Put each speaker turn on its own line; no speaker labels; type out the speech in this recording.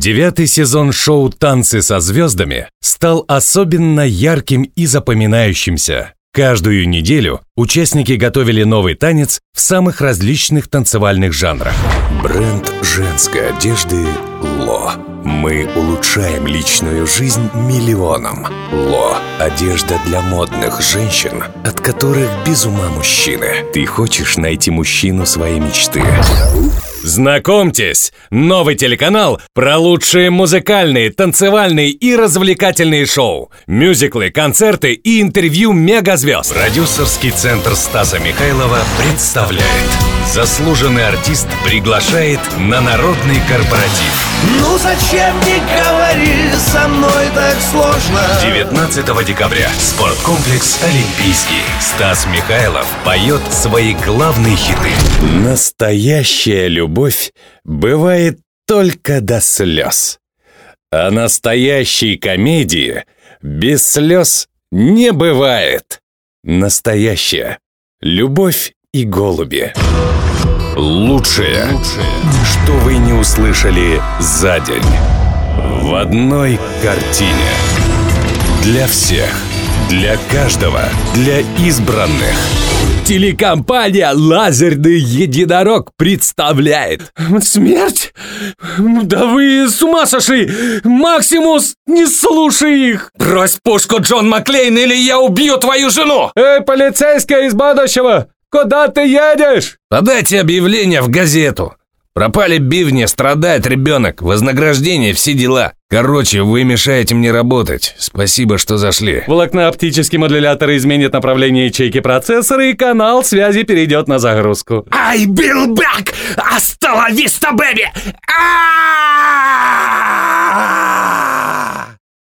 9-й сезон шоу «Танцы со звездами» стал особенно ярким и запоминающимся. Каждую неделю участники готовили новый танец в самых различных танцевальных жанрах. Бренд женской одежды «Ло». Мы улучшаем личную жизнь миллионам. «Ло» – одежда для модных женщин, от которых без ума мужчины. Ты хочешь найти мужчину своей мечты? Знакомьтесь, новый телеканал про лучшие музыкальные, танцевальные и развлекательные шоу, мюзиклы, концерты и интервью мегазвезд. Продюсерский центр Стаса Михайлова представляет. Заслуженный артист приглашает на народный корпоратив.
Ну зачем не говори, со мной так сложно.
19 декабря. Спорткомплекс «Олимпийский». Стас Михайлов поет свои главные хиты. Настоящая любовь бывает только до слез. А настоящей комедии без слез не бывает. Настоящая любовь и голуби. Лучшее, что вы не услышали за день. В одной картине. Для всех, для каждого, для избранных. Телекомпания «Лазерный единорог» представляет.
Смерть? Да вы с ума сошли! Максимус, не слушай их!
Брось пушку, Джон Маклейн, или я убью твою жену!
Эй, полицейская из будущего! Куда ты едешь?
Подайте объявление в газету. Пропали бивни, страдает ребенок, вознаграждение, все дела. Короче, вы мешаете мне работать. Спасибо, что зашли.
Волокно-оптический модулятор изменит направление ячейки процессора, и канал связи перейдет на загрузку.
I will back! Hasta la vista, baby!